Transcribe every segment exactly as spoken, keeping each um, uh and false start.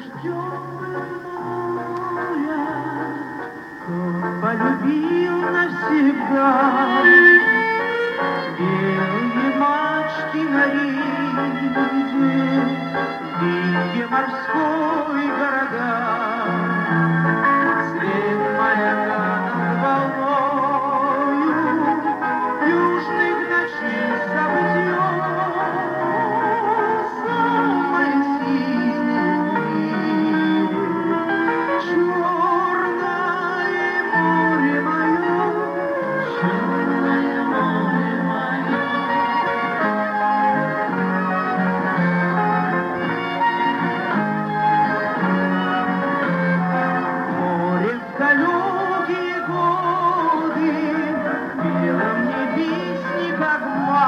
рожден был море, кто полюбил навсегда белые мачты на рейде, дикие морской города, свет маяка над волною южных ночей забытье, самое синее в мире, черное море мое, черное море мое. Море в далекие годы пело мне песни, как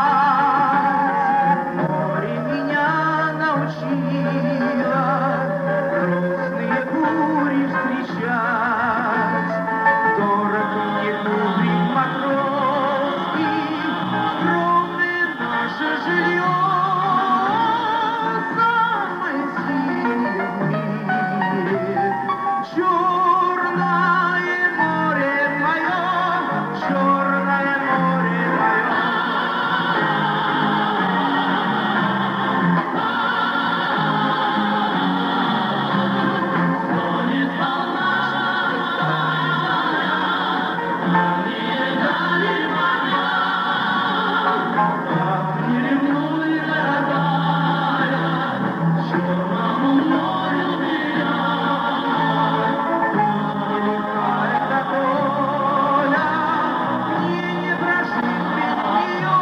мать. Море меня научило грустные бури встречать. Дорог мне кубрик матросский, скромное наше жилье, самое синее в мире. Черное море мое, черное море мое. Стонет волна, дальние дали моря, как не ревнуй, дорогая, черному морю доверяй. Это воля, мне не прожить без нее,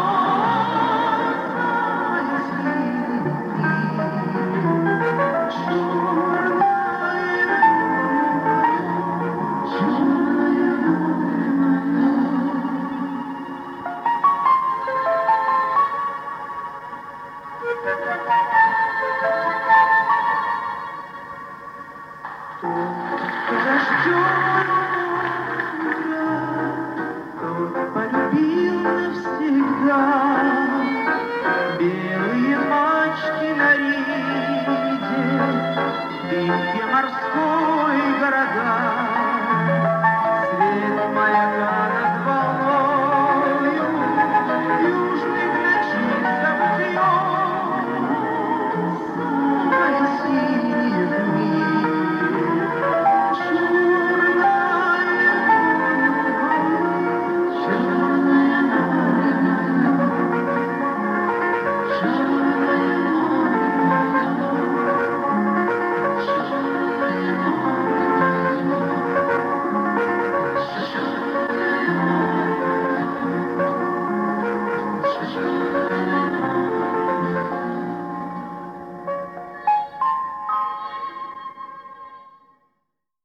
самое синее в мире. Черное море мое, черное море мое. Кто рожден